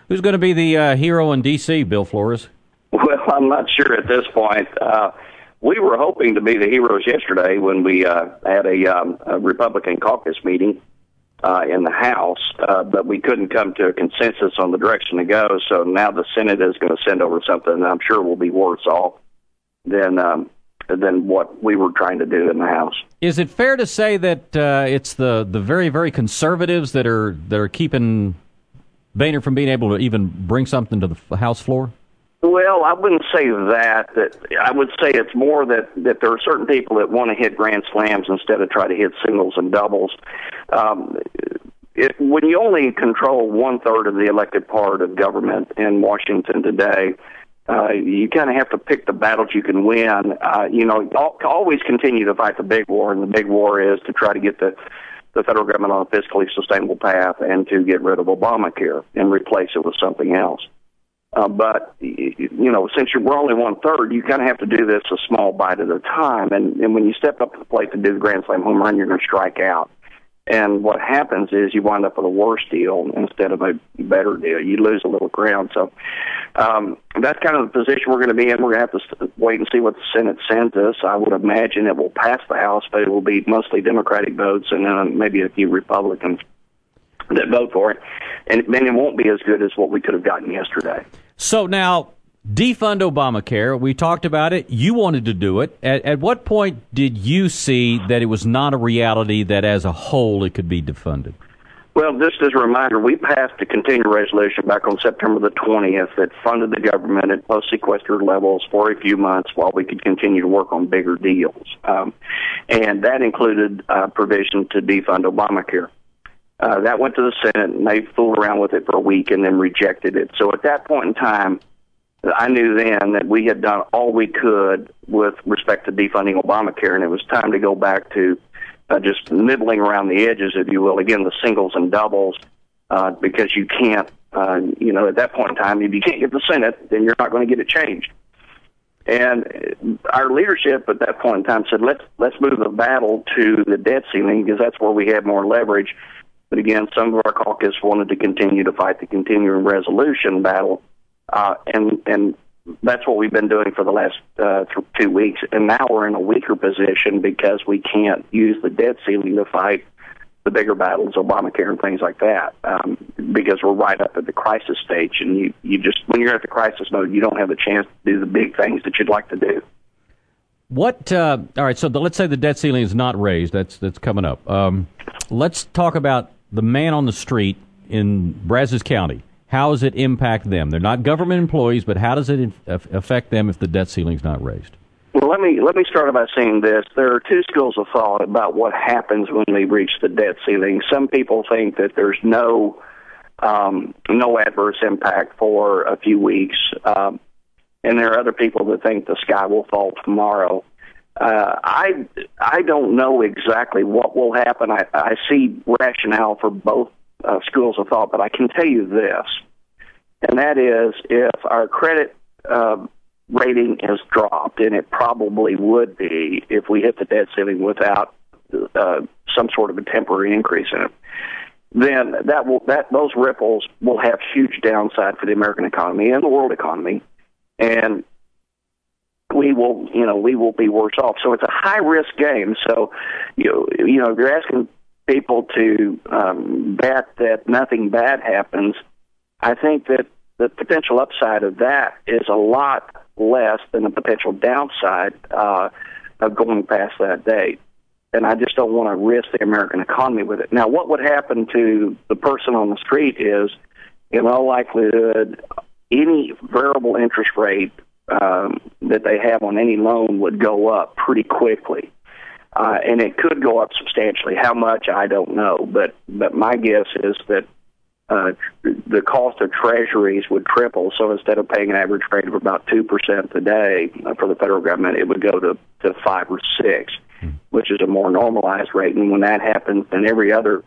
Who's going to be the hero in D.C., Bill Flores? Well, I'm not sure at this point. We were hoping to be the heroes yesterday when we had a Republican caucus meeting in the House, but we couldn't come to a consensus on the direction to go. So now the Senate is going to send over something that I'm sure will be worse off than what we were trying to do in the House. Is it fair to say that it's the very, very conservatives that are keeping Boehner from being able to even bring something to the House floor? Well, I wouldn't say that. I would say it's more that there are certain people that want to hit grand slams instead of try to hit singles and doubles. When you only control 1/3 of the elected part of government in Washington today, you kind of have to pick the battles you can win. Always continue to fight the big war, and the big war is to try to get the federal government on a fiscally sustainable path and to get rid of Obamacare and replace it with something else. But since we're only 1/3, you kind of have to do this a small bite at a time. And when you step up to the plate to do the grand slam home run, you're going to strike out. And what happens is you wind up with a worse deal instead of a better deal. You lose a little ground. So that's kind of the position we're going to be in. We're going to have to wait and see what the Senate sends us. I would imagine it will pass the House, but it will be mostly Democratic votes and maybe a few Republicans that vote for it. And then it won't be as good as what we could have gotten yesterday. So now, defund Obamacare. We talked about it. You wanted to do it. At what point did you see that it was not a reality that as a whole it could be defunded? Well, just as a reminder, we passed a continuing resolution back on September the 20th that funded the government at post-sequestered levels for a few months while we could continue to work on bigger deals. And that included provision to defund Obamacare. That went to the Senate, and they fooled around with it for a week and then rejected it. So at that point in time, I knew then that we had done all we could with respect to defunding Obamacare, and it was time to go back to just nibbling around the edges, if you will, again, the singles and doubles, because you can't, at that point in time, if you can't get the Senate, then you're not going to get it changed. And our leadership at that point in time said, let's move the battle to the debt ceiling because that's where we have more leverage. But again, some of our caucus wanted to continue to fight the continuing resolution battle, and that's what we've been doing for the last 2 weeks. And now we're in a weaker position because we can't use the debt ceiling to fight the bigger battles, Obamacare and things like that, because we're right up at the crisis stage. And you just, when you're at the crisis mode, you don't have a chance to do the big things that you'd like to do. What? All right. So let's say the debt ceiling is not raised. That's coming up. Let's talk about the man on the street in Brazos County. How does it impact them? They're not government employees, but how does it affect them if the debt ceiling is not raised? Well, let me start by saying this. There are two schools of thought about what happens when we reach the debt ceiling. Some people think that there's no adverse impact for a few weeks, and there are other people that think the sky will fall tomorrow. I don't know exactly what will happen. I see rationale for both schools of thought, but I can tell you this, and that is if our credit rating is dropped, and it probably would be if we hit the debt ceiling without some sort of a temporary increase in it, then those ripples will have huge downside for the American economy and the world economy, and we will be worse off. So it's a high risk game. So if you're asking people to bet that nothing bad happens, I think that the potential upside of that is a lot less than the potential downside of going past that date. And I just don't want to risk the American economy with it. Now, what would happen to the person on the street is, in all likelihood, any variable interest rate that they have on any loan would go up pretty quickly. And it could go up substantially. How much, I don't know. But my guess is that the cost of treasuries would triple. So instead of paying an average rate of about 2% today for the federal government, it would go to 5 or 6, which is a more normalized rate. And when that happens, then every other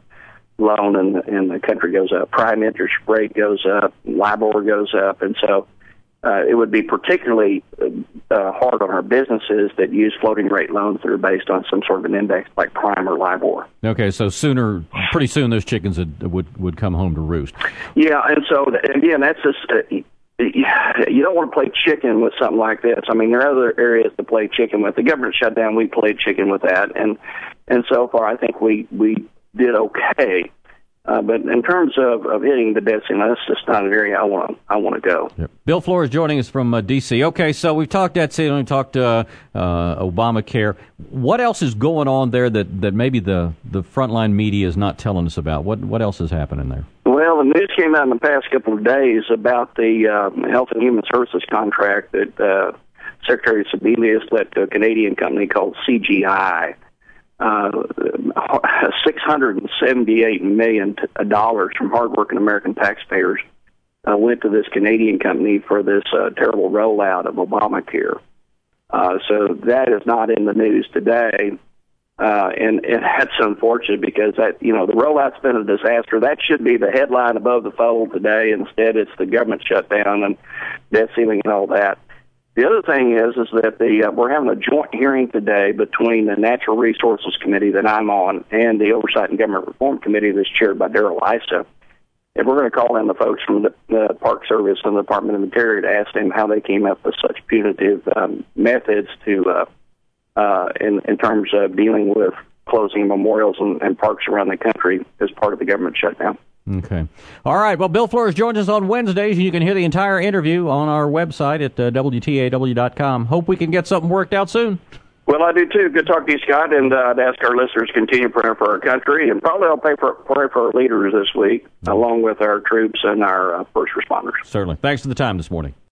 loan in the country goes up. Prime interest rate goes up, LIBOR goes up, and so it would be particularly hard on our businesses that use floating rate loans that are based on some sort of an index like Prime or LIBOR. Okay, so pretty soon those chickens would come home to roost. Yeah, and so again, that's just you don't want to play chicken with something like this. I mean, there are other areas to play chicken with. The government shutdown, we played chicken with that, and so far I think we did okay. But in terms of hitting the debt ceiling, that's just not an area I want to go. Yep. Bill Flores joining us from D.C. Okay, so we've talked debt ceiling, we talked Obamacare. What else is going on there that maybe the frontline media is not telling us about? What else is happening there? Well, the news came out in the past couple of days about the Health and Human Services contract that Secretary Sebelius let to a Canadian company called CGI. $678 million from hardworking American taxpayers went to this Canadian company for this terrible rollout of Obamacare. So that is not in the news today, and that's unfortunate because the rollout's been a disaster. That should be the headline above the fold today. Instead, it's the government shutdown and debt ceiling and all that. The other thing is that we're having a joint hearing today between the Natural Resources Committee that I'm on and the Oversight and Government Reform Committee that's chaired by Darrell Issa. And we're going to call in the folks from the Park Service and the Department of Interior to ask them how they came up with such punitive methods to in terms of dealing with closing memorials and parks around the country as part of the government shutdown. Okay. All right. Well, Bill Flores joins us on Wednesdays, and you can hear the entire interview on our website at WTAW.com. Hope we can get something worked out soon. Well, I do, too. Good talk to you, Scott, and I'd ask our listeners to continue praying for our country, and probably I'll pray for our leaders this week, along with our troops and our first responders. Certainly. Thanks for the time this morning.